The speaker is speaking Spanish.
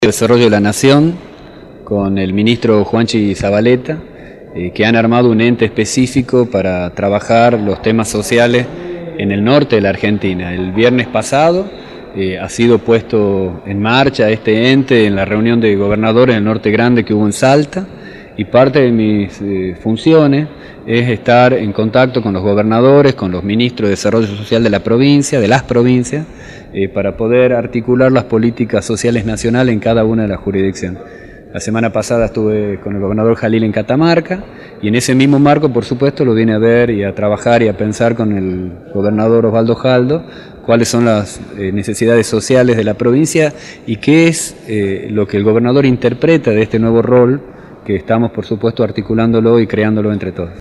Desarrollo de la Nación con el ministro Juanchi Zabaleta, que han armado un ente específico para trabajar los temas sociales en el norte de la Argentina. El viernes pasado ha sido puesto en marcha este ente en la reunión de gobernadores del Norte Grande que hubo en Salta, y parte de mis funciones es estar en contacto con los gobernadores, con los ministros de Desarrollo Social de la provincia, de las provincias, para poder articular las políticas sociales nacionales en cada una de las jurisdicciones. La semana pasada estuve con el gobernador Jalil en Catamarca, y en ese mismo marco, por supuesto, lo vine a ver y a trabajar y a pensar con el gobernador Osvaldo Jaldo cuáles son las necesidades sociales de la provincia y qué es lo que el gobernador interpreta de este nuevo rol que estamos, por supuesto, articulándolo y creándolo entre todos.